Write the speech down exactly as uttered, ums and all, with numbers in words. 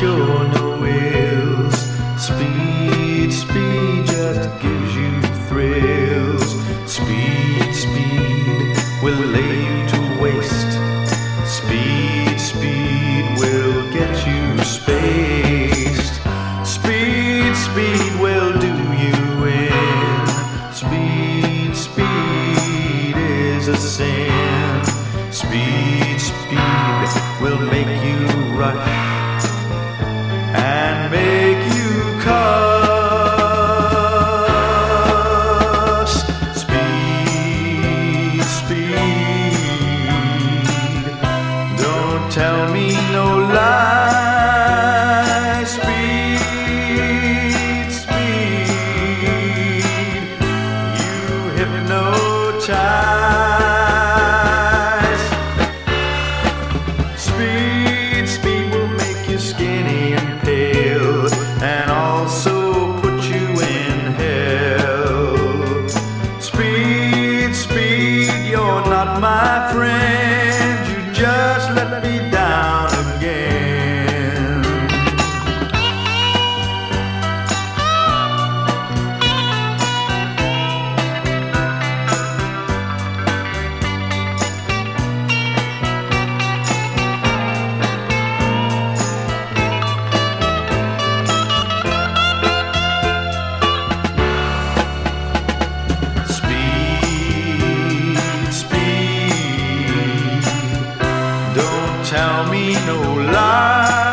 sure no ills. Speed, speed just gives you thrills. Speed, speed will lay you to waste. Speed, speed will get you spaced. Speed, speed will do you in. Speed, speed is a sin. Speed, speed will make you rush and make you cuss. Speed, speed, don't tell me no lie. Speed, speed, you hypnotize. Speed, speed will make you skinny and pale, and also put you in hell. Speed, speed, you're not my friend. You just let me down again. Don't tell me no lie.